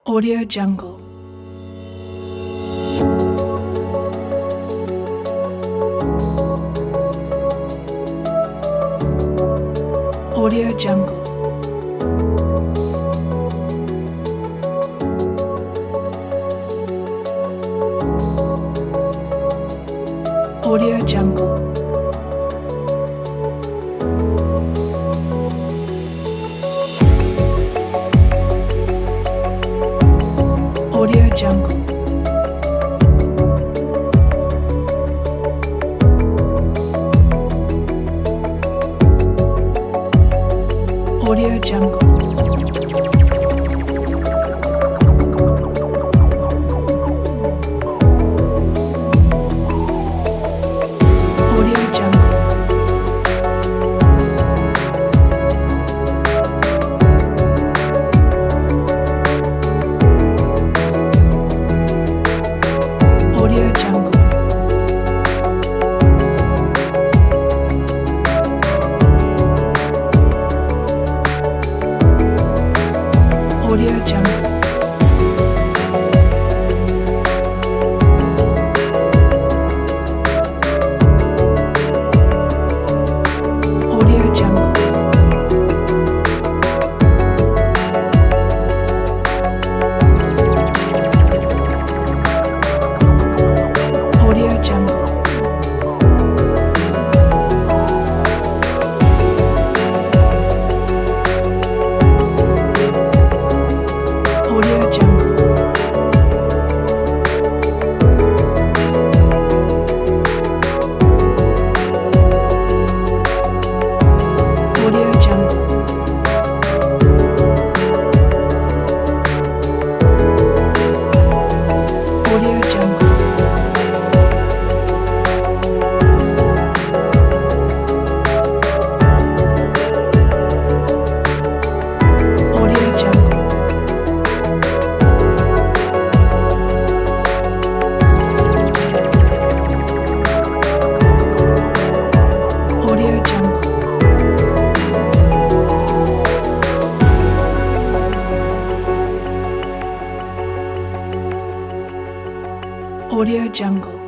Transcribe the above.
Audio Jungle. Audio Jungle. Audio Jungle. Audio Jungle. Audio Jungle. Audio Jungle. Audio Jungle. Audio Jungle. Audio Jungle. Audio Jungle. Audio Jungle. Audio Jungle. Audio Jungle. Audio Jungle. Audio Jungle. Audio Jungle.